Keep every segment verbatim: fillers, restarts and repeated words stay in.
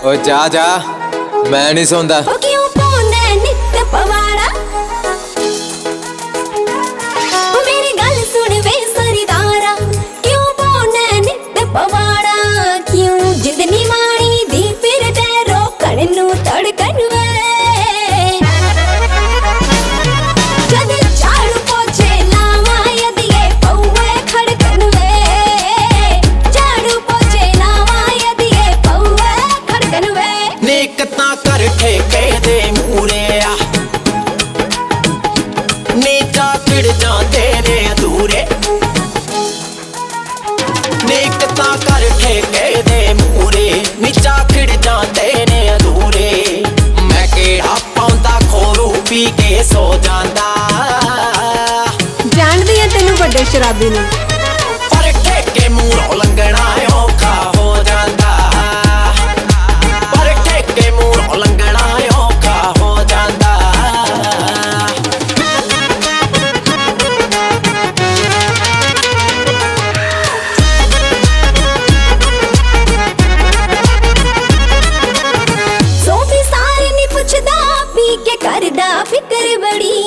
ओ जा जा मैं नहीं सौंदा। ओ क्यों पौने नित पवाड़ा ओ मेरी गल सुन वे सरदारा क्यों पौने नित पवाड़ा क्यों जिंदनी माणी दी फिर ते रोकण नू तड़कन वे जद झाड़ू पोछे लावा यदिए पौवे खड़कन वे झाड़ू पोछे लावा यदिए पौवे खड़कन वे नेकता कर ठेके दे मूरे आ नीचा खिड़ जाते ने अधूरे नेकता कर ठेके दे मूरे नीचा खिड़ जाते ने अधूरे मैं केड़ा पाउंदा खोरू पी के सो जांदा जानदी है तेनू बड़े शराबी ने पर ठेके मूरों लंघना औखा हो जांदा पर ठेके मूरों लंघना औखा हो जांदा सोफी सारे नी पुछदा पी के करदा फिकर बड़ी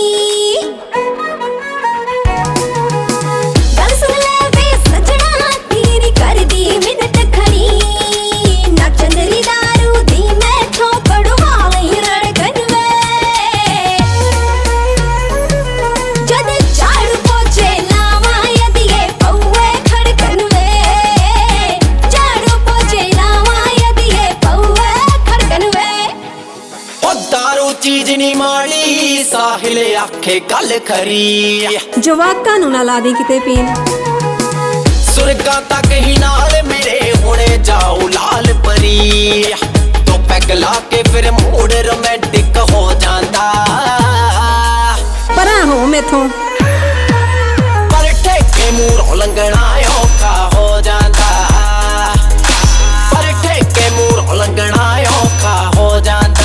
गल सुन ले वे सजना तेरी करदी मिन्नत खड़ी ना चंदरी दारू दी मैं थो पड़वा ही रड़कन वे जद झाड़ू पोछे लावा यदिए पौवे खड़कन वे झाड़ू पोछे लावा यदिए पौवे खड़कन वे ओ दारू चीज नी माड़ी साहिल आखे गल खरी जवाकां नू ना ला दी किते पीन सुरगा तक ही नाल मेरे हुणे जाओ लाल परी तो पैग ला के फिर मूड रोमांटिक हो जांदा परा हो मेथों पर ठेके मूरों लंघना औखा हो जांदा पर ठेके मूरों लंघना औखा हो जांदा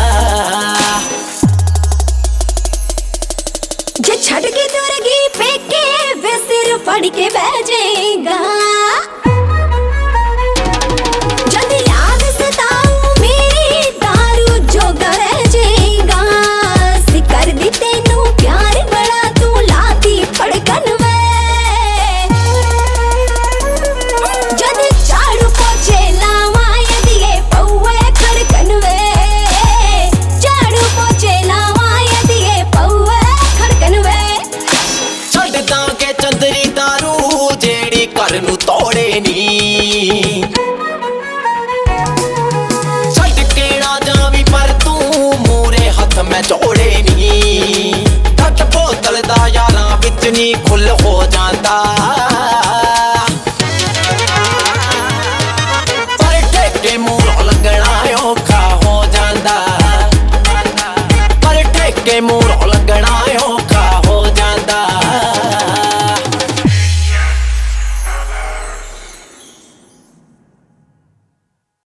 जे छड़ के दूर गई पेके वे सिर फड़ के बह जाएगा जब याद सताऊं मेरी दारू जो रह जाएगा सिकर दी तेनू प्यार बड़ा तू लाती फड़कन वे जद झाड़ू पोछे लावा यदिए पौवे खड़कन वे झाड़ू पोछे लावा यदिए पौवे खड़कन वे छड़ दांगे चंदरी दारू जेड़ी घर नू तोड़े नी छड़ के ना जावी पर तू मूरे हथ मैं जोड़े नी ठट बोतल दा यारां विच नी खुल हो जांदा पर ठेके मूरों लंघना औखा हो जांदा पर ठेके मूरों